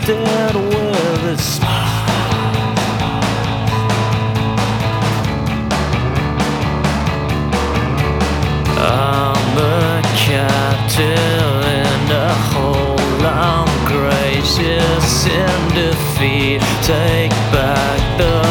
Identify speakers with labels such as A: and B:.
A: gifted with a smile. I'm a captive in a hole. I'm gracious in defeat. Take back the